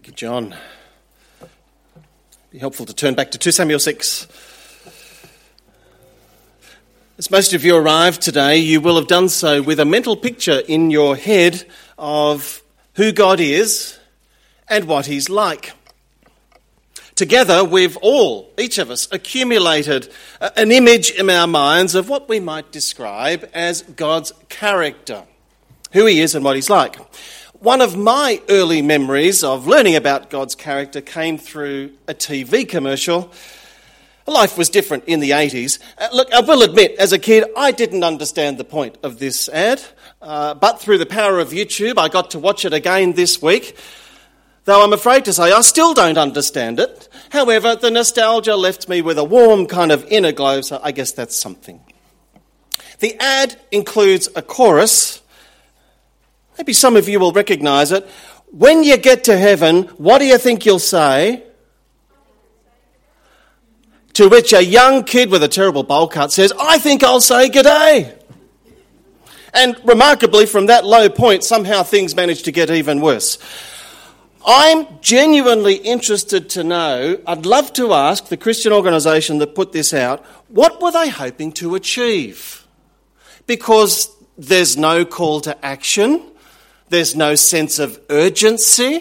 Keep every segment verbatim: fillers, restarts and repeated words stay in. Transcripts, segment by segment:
Thank you, John. It'd be helpful to turn back to Second Samuel six. As most of you arrived today, you will have done so with a mental picture in your head of who God is and what he's like. Together, we've all, each of us, accumulated an image in our minds of what we might describe as God's character, who he is and what he's like. One of my early memories of learning about God's character came through a T V commercial. Life was different in the eighties. Uh, look, I will admit, as a kid, I didn't understand the point of this ad, uh, but through the power of YouTube, I got to watch it again this week. Though I'm afraid to say I still don't understand it. However, the nostalgia left me with a warm kind of inner glow, so I guess that's something. The ad includes a chorus. Maybe some of you will recognise it. When you get to heaven, what do you think you'll say? To which a young kid with a terrible bowl cut says, I think I'll say g'day. And remarkably, from that low point, somehow things manage to get even worse. I'm genuinely interested to know, I'd love to ask the Christian organisation that put this out, what were they hoping to achieve? Because there's no call to action, there's no sense of urgency.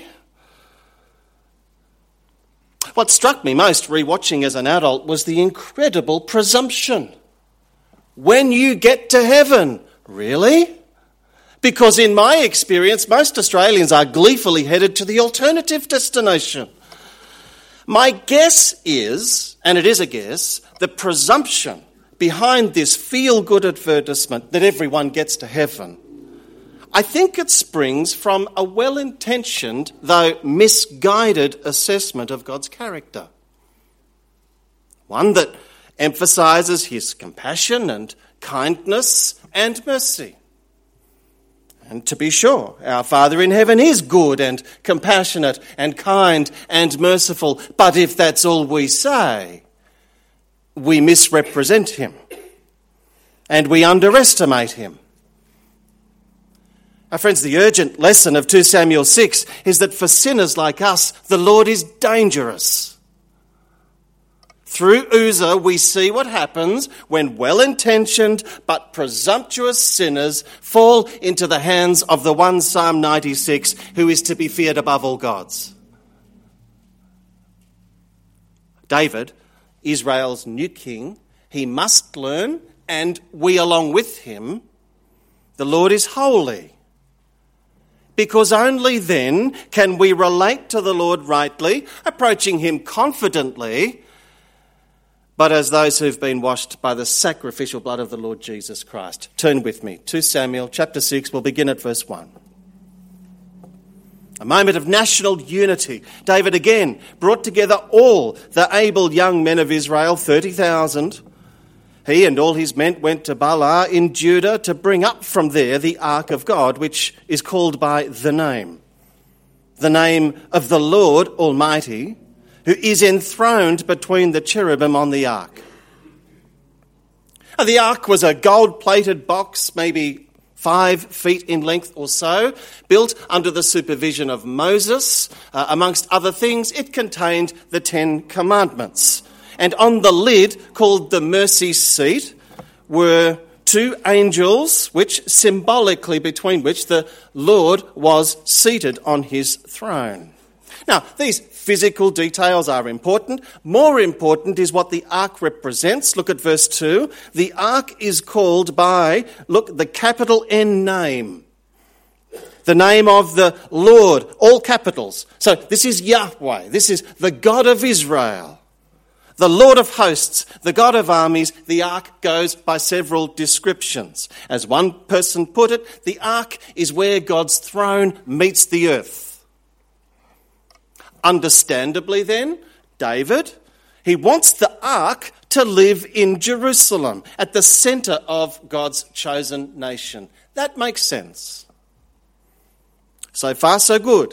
What struck me most rewatching as an adult was the incredible presumption. When you get to heaven, really? Because in my experience, most Australians are gleefully headed to the alternative destination. My guess is, and it is a guess, the presumption behind this feel-good advertisement that everyone gets to heaven, I think it springs from a well-intentioned, though misguided, assessment of God's character. One that emphasises his compassion and kindness and mercy. And to be sure, our Father in heaven is good and compassionate and kind and merciful, but if that's all we say, we misrepresent him and we underestimate him. Our friends, the urgent lesson of Second Samuel six is that for sinners like us, the Lord is dangerous. Through Uzzah, we see what happens when well-intentioned but presumptuous sinners fall into the hands of the one Psalm ninety-six who is to be feared above all gods. David, Israel's new king, he must learn, and we along with him, the Lord is holy. Because only then can we relate to the Lord rightly, approaching him confidently, but as those who've been washed by the sacrificial blood of the Lord Jesus Christ. Turn with me, Second Samuel chapter six, we'll begin at verse one. A moment of national unity. David again brought together all the able young men of Israel, thirty thousand. He and all his men went to Baalah in Judah to bring up from there the ark of God, which is called by the name. The name of the Lord Almighty, who is enthroned between the cherubim on the ark. The ark was a gold-plated box, maybe five feet in length or so, built under the supervision of Moses. Uh, amongst other things, it contained the Ten Commandments. And on the lid, called the mercy seat, were two angels, which symbolically between which the Lord was seated on his throne. Now, these physical details are important. More important is what the ark represents. Look at verse two. The ark is called by, look, the capital N name. The name of the Lord, all capitals. So this is Yahweh. This is the God of Israel. The Lord of hosts, the God of armies. The ark goes by several descriptions. As one person put it, the ark is where God's throne meets the earth. Understandably then, David, he wants the ark to live in Jerusalem, at the centre of God's chosen nation. That makes sense. So far, so good.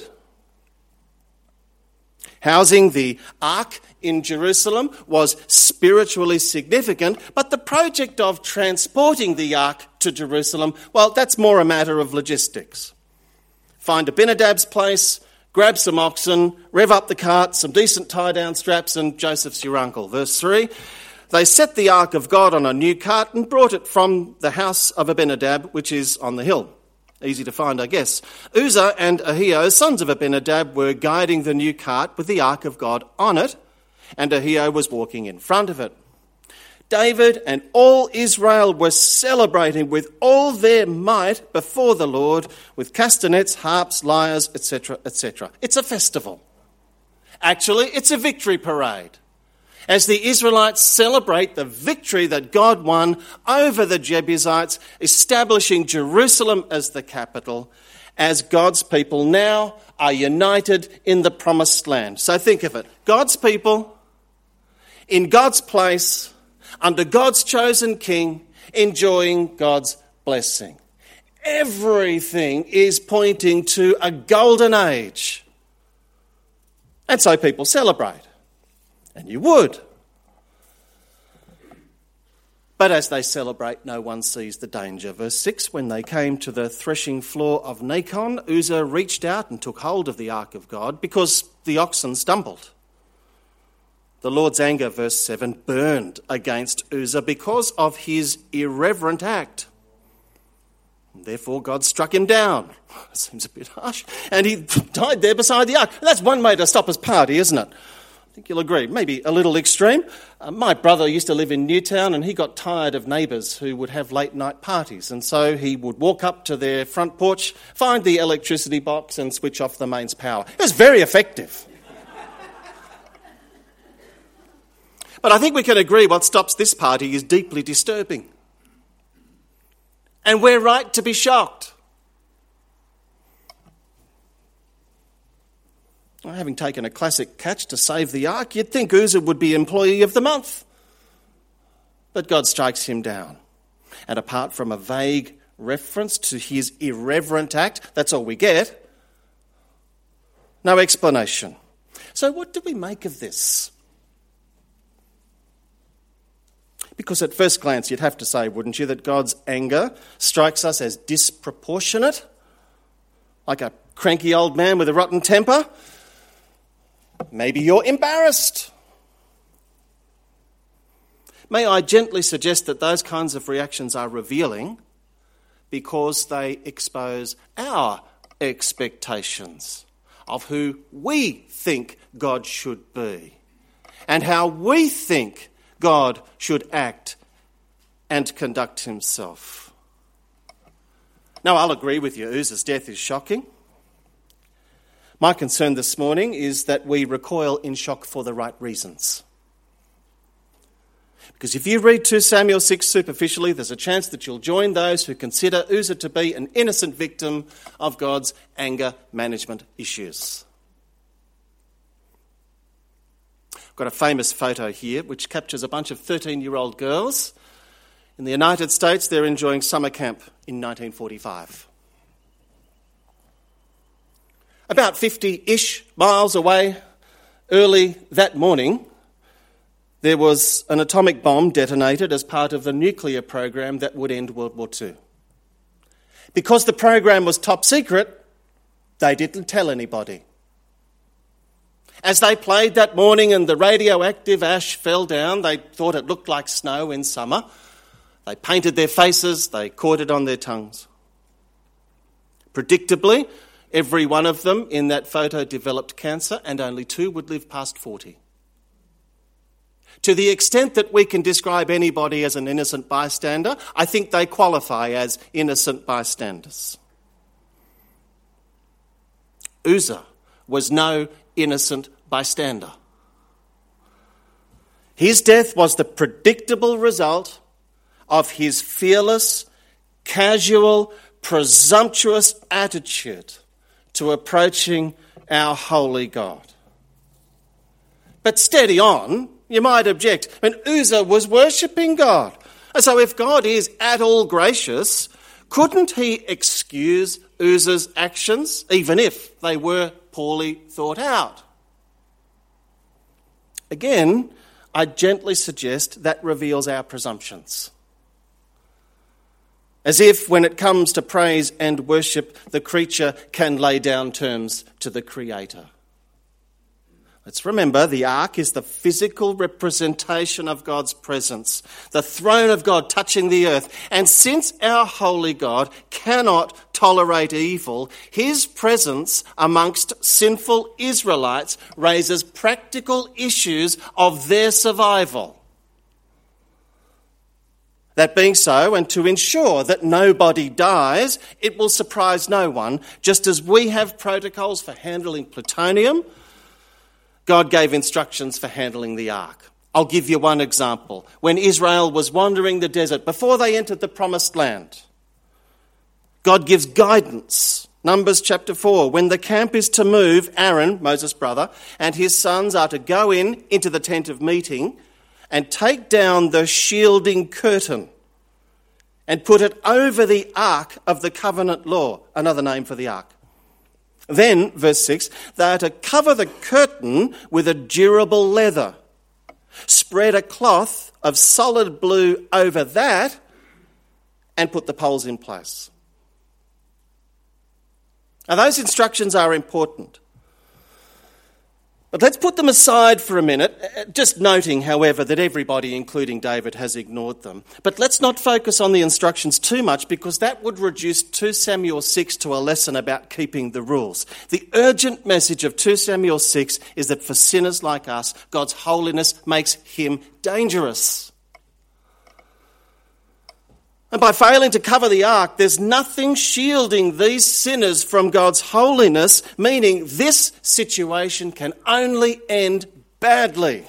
Housing the ark in Jerusalem was spiritually significant, but the project of transporting the ark to Jerusalem, well, that's more a matter of logistics. Find Abinadab's place, grab some oxen, rev up the cart, some decent tie-down straps, and Joseph's your uncle. Verse three, they set the ark of God on a new cart and brought it from the house of Abinadab, which is on the hill. Easy to find, I guess. Uzzah and Ahio, sons of Abinadab, were guiding the new cart with the ark of God on it, and Ahio was walking in front of it. David and all Israel were celebrating with all their might before the Lord with castanets, harps, lyres, et cetera, et cetera. It's a festival. Actually, it's a victory parade, as the Israelites celebrate the victory that God won over the Jebusites, establishing Jerusalem as the capital, as God's people now are united in the promised land. So think of it. God's people, in God's place, under God's chosen king, enjoying God's blessing. Everything is pointing to a golden age. And so people celebrate. And you would. But as they celebrate, no one sees the danger. Verse six, when they came to the threshing floor of Nacon, Uzzah reached out and took hold of the ark of God because the oxen stumbled. The Lord's anger, verse seven, burned against Uzzah because of his irreverent act. Therefore, God struck him down. Seems a bit harsh. And he died there beside the ark. That's one way to stop his party, isn't it? I think you'll agree. Maybe a little extreme. Uh, my brother used to live in Newtown and he got tired of neighbours who would have late night parties. And so he would walk up to their front porch, find the electricity box and switch off the mains power. It was very effective. But I think we can agree what stops this party is deeply disturbing. And we're right to be shocked. Well, having taken a classic catch to save the ark, you'd think Uzzah would be Employee of the Month. But God strikes him down. And apart from a vague reference to his irreverent act, that's all we get. No explanation. So what do we make of this? Because at first glance you'd have to say, wouldn't you, that God's anger strikes us as disproportionate? Like a cranky old man with a rotten temper? Maybe you're embarrassed. May I gently suggest that those kinds of reactions are revealing because they expose our expectations of who we think God should be and how we think God should act and conduct himself. Now, I'll agree with you, Uzzah's death is shocking. My concern this morning is that we recoil in shock for the right reasons. Because if you read two Samuel six superficially, there's a chance that you'll join those who consider Uzzah to be an innocent victim of God's anger management issues. I've got a famous photo here which captures a bunch of thirteen-year-old girls. In the United States, they're enjoying summer camp in nineteen forty-five. About fifty-ish miles away, early that morning, there was an atomic bomb detonated as part of the nuclear program that would end World War Two. Because the program was top secret, they didn't tell anybody. As they played that morning and the radioactive ash fell down, they thought it looked like snow in summer. They painted their faces, they caught it on their tongues. Predictably, every one of them in that photo developed cancer and only two would live past forty. To the extent that we can describe anybody as an innocent bystander, I think they qualify as innocent bystanders. Uzzah was no innocent bystander. His death was the predictable result of his fearless, casual, presumptuous attitude to approaching our holy God. But steady on, you might object. I mean, Uzzah was worshipping God. And so if God is at all gracious, couldn't he excuse Uzzah's actions, even if they were poorly thought out? Again, I gently suggest that reveals our presumptions. As if when it comes to praise and worship, the creature can lay down terms to the Creator. Let's remember, the ark is the physical representation of God's presence, the throne of God touching the earth. And since our holy God cannot tolerate evil, his presence amongst sinful Israelites raises practical issues of their survival. That being so, and to ensure that nobody dies, it will surprise no one, just as we have protocols for handling plutonium, God gave instructions for handling the ark. I'll give you one example. When Israel was wandering the desert, before they entered the promised land, God gives guidance. Numbers chapter four, when the camp is to move, Aaron, Moses' brother, and his sons are to go in into the tent of meeting and take down the shielding curtain and put it over the ark of the covenant law, another name for the ark. Then, verse six, they are to cover the curtain with a durable leather, spread a cloth of solid blue over that, and put the poles in place. Now, those instructions are important. But let's put them aside for a minute, just noting, however, that everybody, including David, has ignored them. But let's not focus on the instructions too much, because that would reduce two Samuel six to a lesson about keeping the rules. The urgent message of two Samuel six is that for sinners like us, God's holiness makes him dangerous. And by failing to cover the ark, there's nothing shielding these sinners from God's holiness, meaning this situation can only end badly.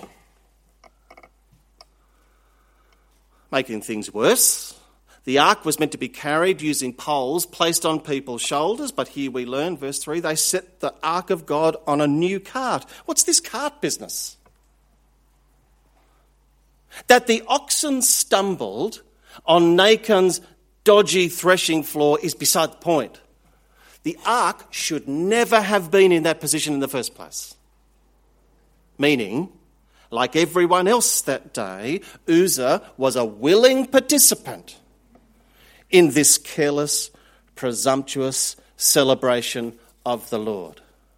Making things worse, the ark was meant to be carried using poles placed on people's shoulders, but here we learn, verse three, they set the ark of God on a new cart. What's this cart business? That the oxen stumbled on Nachon's dodgy threshing floor is beside the point. The ark should never have been in that position in the first place. Meaning, like everyone else that day, Uzzah was a willing participant in this careless, presumptuous celebration of the Lord.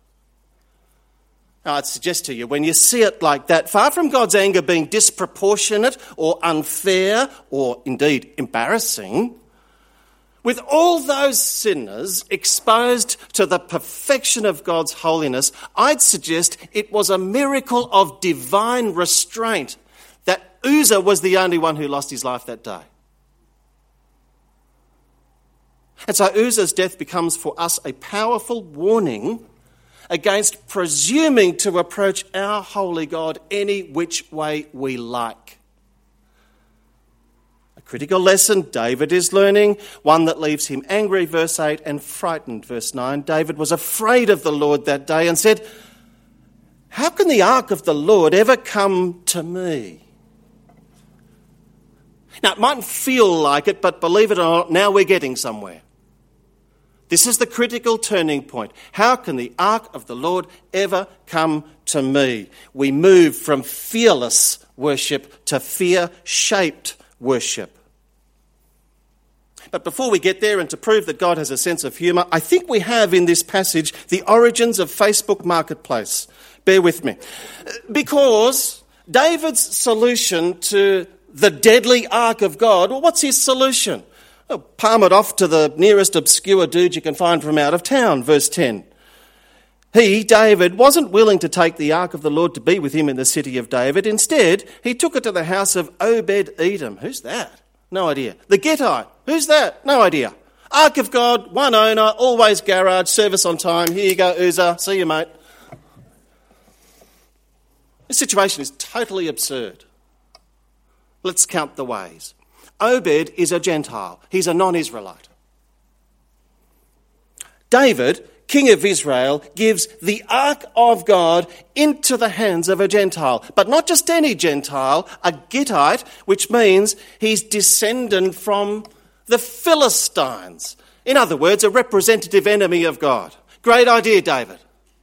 Now, I'd suggest to you, when you see it like that, far from God's anger being disproportionate or unfair or indeed embarrassing, with all those sinners exposed to the perfection of God's holiness, I'd suggest it was a miracle of divine restraint that Uzzah was the only one who lost his life that day. And so Uzzah's death becomes for us a powerful warning against presuming to approach our holy God any which way we like. A critical lesson David is learning, one that leaves him angry, verse eight, and frightened, verse nine. David was afraid of the Lord that day and said, "How can the ark of the Lord ever come to me?" Now, it mightn't feel like it, but believe it or not, now we're getting somewhere. This is the critical turning point. How can the ark of the Lord ever come to me? We move from fearless worship to fear-shaped worship. But before we get there, and to prove that God has a sense of humour, I think we have in this passage the origins of Facebook Marketplace. Bear with me. Because David's solution to the deadly ark of God, well, what's his solution? Oh, palm it off to the nearest obscure dude you can find from out of town, verse ten. He, David, wasn't willing to take the ark of the Lord to be with him in the city of David. Instead, he took it to the house of Obed-Edom. Who's that? No idea. The Gittite. Who's that? No idea. Ark of God, one owner, always garage, service on time. Here you go, Uzzah. See you, mate. This situation is totally absurd. Let's count the ways. Obed is a Gentile. He's a non-Israelite. David, king of Israel, gives the ark of God into the hands of a Gentile. But not just any Gentile, a Gittite, which means he's descendant from the Philistines. In other words, a representative enemy of God. Great idea, David.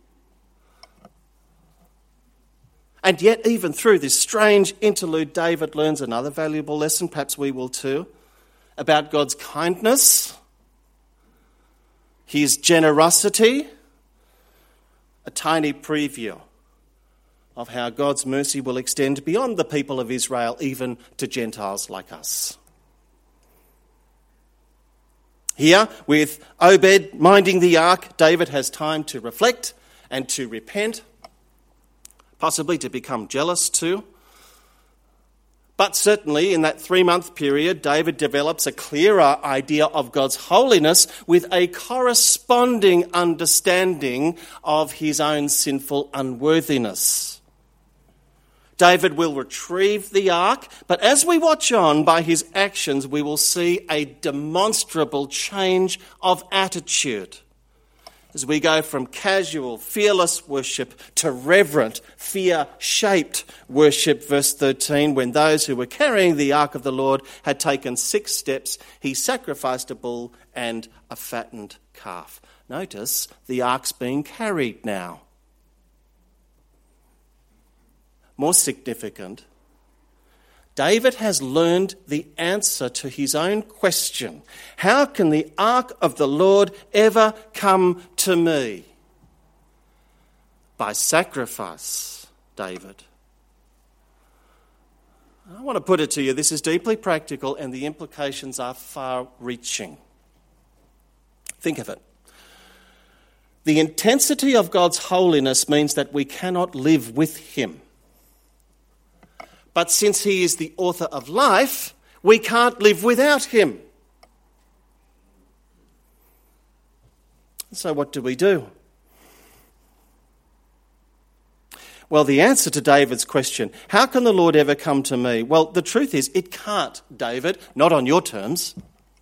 And yet, even through this strange interlude, David learns another valuable lesson, perhaps we will too, about God's kindness, his generosity, a tiny preview of how God's mercy will extend beyond the people of Israel, even to Gentiles like us. Here, with Obed minding the ark, David has time to reflect and to repent, possibly to become jealous too. But certainly in that three-month period, David develops a clearer idea of God's holiness with a corresponding understanding of his own sinful unworthiness. David will retrieve the ark, but as we watch on by his actions, we will see a demonstrable change of attitude as we go from casual, fearless worship to reverent, fear-shaped worship. Verse thirteen, when those who were carrying the ark of the Lord had taken six steps, he sacrificed a bull and a fattened calf. Notice the ark's being carried now. More significant, David has learned the answer to his own question. How can the ark of the Lord ever come to me? By sacrifice, David. I want to put it to you, this is deeply practical and the implications are far-reaching. Think of it. The intensity of God's holiness means that we cannot live with him. But since he is the author of life, we can't live without him. So what do we do? Well, the answer to David's question, how can the Lord ever come to me? Well, the truth is, it can't, David, not on your terms.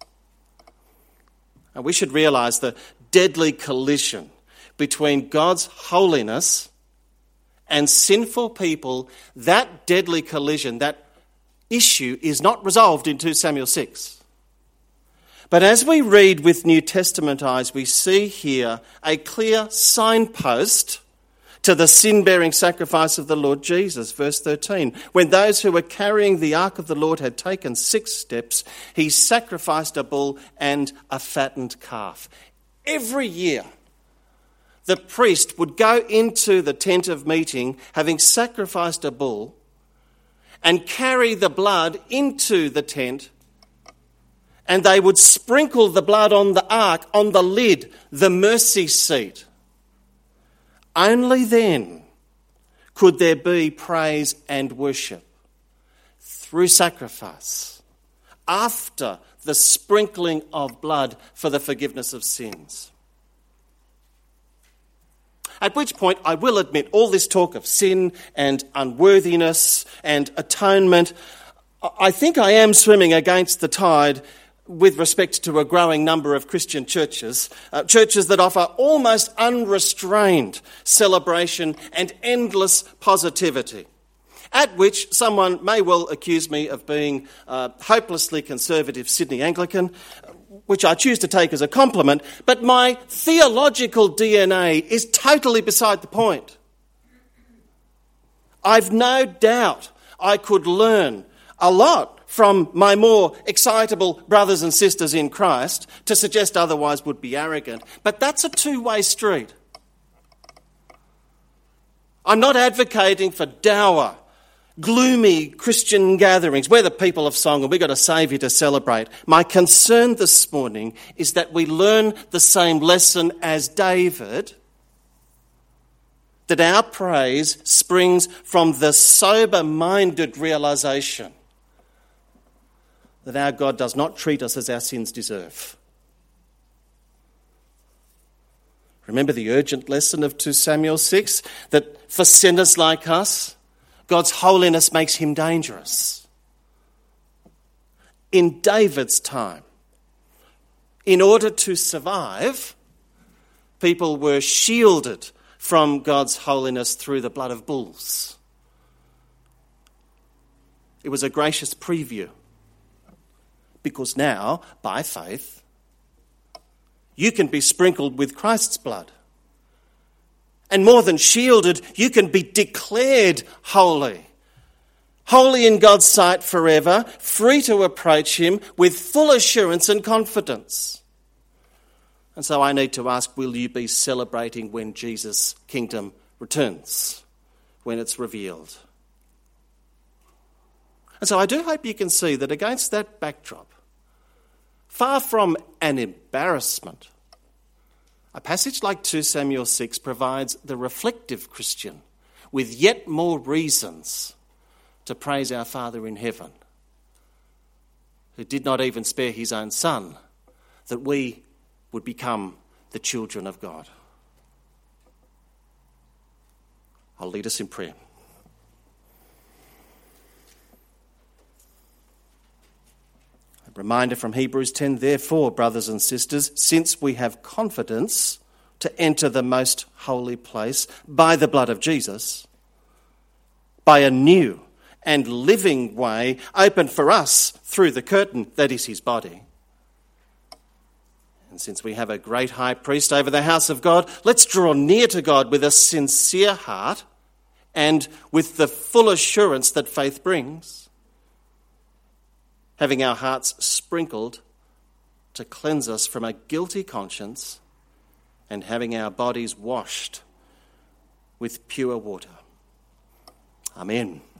And we should realise the deadly collision between God's holiness and sinful people. That deadly collision, that issue is not resolved in two Samuel six. But as we read with New Testament eyes, we see here a clear signpost to the sin-bearing sacrifice of the Lord Jesus. Verse thirteen, when those who were carrying the ark of the Lord had taken six steps, he sacrificed a bull and a fattened calf. Every year, the priest would go into the tent of meeting, having sacrificed a bull, and carry the blood into the tent, and they would sprinkle the blood on the ark, on the lid, the mercy seat. Only then could there be praise and worship through sacrifice, after the sprinkling of blood for the forgiveness of sins. At which point, I will admit, all this talk of sin and unworthiness and atonement, I think I am swimming against the tide with respect to a growing number of Christian churches, uh, churches that offer almost unrestrained celebration and endless positivity, at which someone may well accuse me of being uh, hopelessly conservative Sydney Anglican, which I choose to take as a compliment, but my theological D N A is totally beside the point. I've no doubt I could learn a lot from my more excitable brothers and sisters in Christ. To suggest otherwise would be arrogant, but that's a two-way street. I'm not advocating for dour, gloomy Christian gatherings. We're the people of song and we've got a Saviour to celebrate. My concern this morning is that we learn the same lesson as David, that our praise springs from the sober-minded realisation that our God does not treat us as our sins deserve. Remember the urgent lesson of two Samuel six, that for sinners like us, God's holiness makes him dangerous. In David's time, in order to survive, people were shielded from God's holiness through the blood of bulls. It was a gracious preview, because now, by faith, you can be sprinkled with Christ's blood. And more than shielded, you can be declared holy. holy in God's sight forever, free to approach him with full assurance and confidence. And so I need to ask, will you be celebrating when Jesus' kingdom returns, when it's revealed? And so I do hope you can see that against that backdrop, far from an embarrassment, a passage like two Samuel six provides the reflective Christian with yet more reasons to praise our Father in heaven, who did not even spare his own Son, that we would become the children of God. I'll lead us in prayer. A reminder from Hebrews ten, therefore, brothers and sisters, since we have confidence to enter the most holy place by the blood of Jesus, by a new and living way opened for us through the curtain that is his body. And since we have a great high priest over the house of God, let's draw near to God with a sincere heart and with the full assurance that faith brings, having our hearts sprinkled to cleanse us from a guilty conscience and having our bodies washed with pure water. Amen.